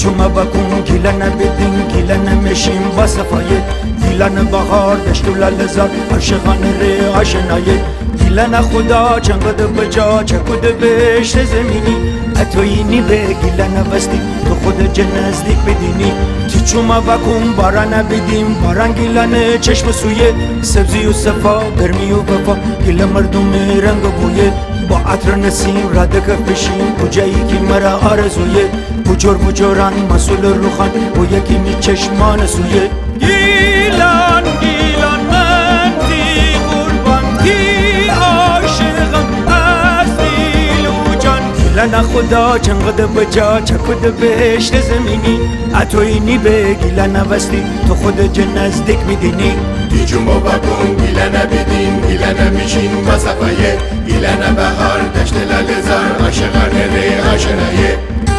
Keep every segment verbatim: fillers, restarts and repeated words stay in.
چوما بکن گیلن بدین گیلن مشین با صفایه گیلن بهار دشت و لالزار عاشقان ری آشنایه گیلن خدا چنگد بجا چکود بشت زمینی اتوینی به گیلن وستی تو خود جن نزدیک بدینی تی چوما بکن باران بدیم باران گیلن چشم سویه سبزی و صفا گرمی و وفا گیلن مردم رنگ بویه با عطر نسیم رادک بشین کجایی که مرا آرزویه بجور بجوران مسئول روخان و یکی می چشمان سویه گیلان گیلان من دی قربان دی عاشقم از دل و جان گیلان خدا چنقد بجا چکد بهشت زمینی اتوینی به گیلان وستی تو خود جن نزدیک میدینی دیجومو بکن گیلن بدین گیلن میشین با صفایه گیلن بهار دشت لالزار عاشقان ری آشنایه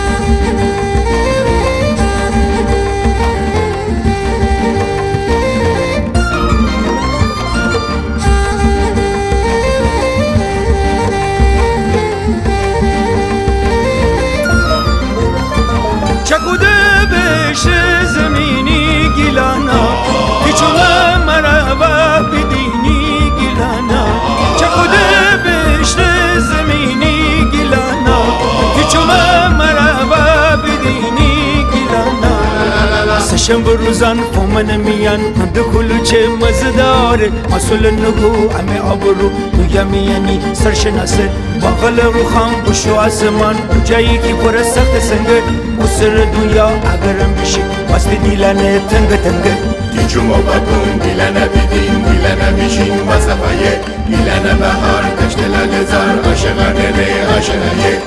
چکوده بهشت زمینی گیلانا پیچونه مرا بدینی گیلانا چکوده بهشت زمینی گیلانا پیچونه مرا بدینی گیلانا سشن بروزان فومن میان هند کلوچه مزداره مسئول نگو همه آبرو دویا میانی سرشناسه باقل روخان بشو آسمان جایی که پر سخت سنگه سر دنیا اگرم بشی واسه دیلانه تنگ تنگ دیجومو بکن گیلن بدین گیلن میشین با صفایه گیلن بهار دشت لالزار عاشقان ری آشنایه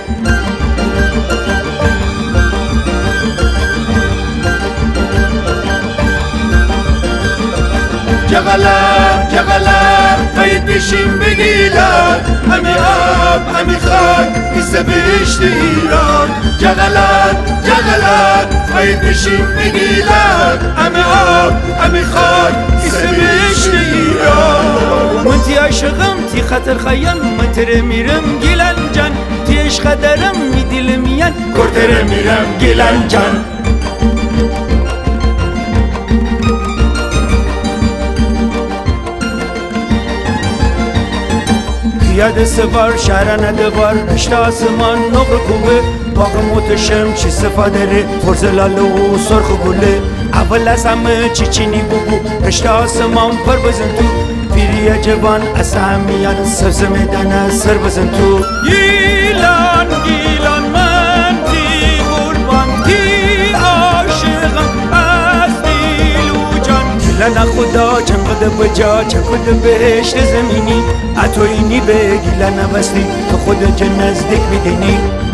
جغلر جغلر باید بشیم بگیلن همی آب همی خاک ایسه بهشت ایران جغلر جغلر باید بشیم بگیلن همی آب همی خاک ایسه بهشت ایران من تی عاشقم تی خاطر خیم من تره میرم گیلن جان تی عشق درم می دل میان کرتره میرم گیلن جان یاد سوار شهران دوار رشت آسمان نقر کوبه باغ متشم چی صفادره فرز لاله و سرخ گله اول از همه چی چینی بگو رشت آسمان پر بزن تو پیری جوان از همیان سبز میدان سر بزن تو گیلان گیلان من دی قربان دی عاشقم از دل و جان گیلان خدا چنقد بجا چکد بهشت زمینی اتوینی به گیلن وستی تو خود جن نزدیک میدینی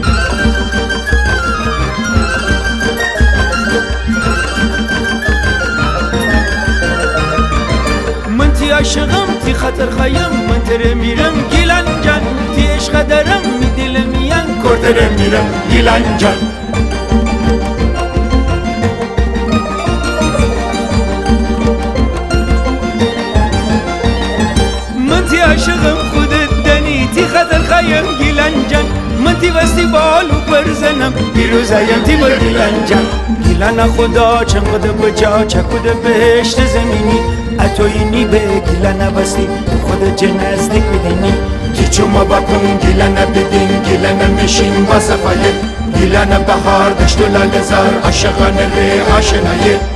من تی عاشقم تی خاطر خیم من تره میرم گیلن جان تی عشق درم می دل میان کرتره میرم گیلن جان من تی عاشقم خودت دنی تی خاطر خیم گیلن جان من تی وستی بالو برزنم پیروزایم تی با گیلن جان گیلن خدا چنقد بجا چکود بهشت زمینی اتوینی به گیلن وستی خود جن نزدیک بدینی دیجومو بکن گیلن بدین گیلن میشین با صفایه گیلن بهار دشت و لالزار عاشقان ری آشنایه